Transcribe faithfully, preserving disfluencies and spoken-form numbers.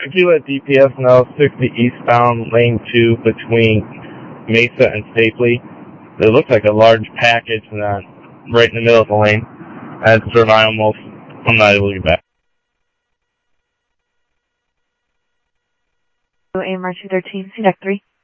If you let D P S know, sixty eastbound, lane two between Mesa and Stapley. It looks like a large package and that right in the middle of the lane. That's where I almost, I'm not able to get back. A M R two thirteen, C D E C three.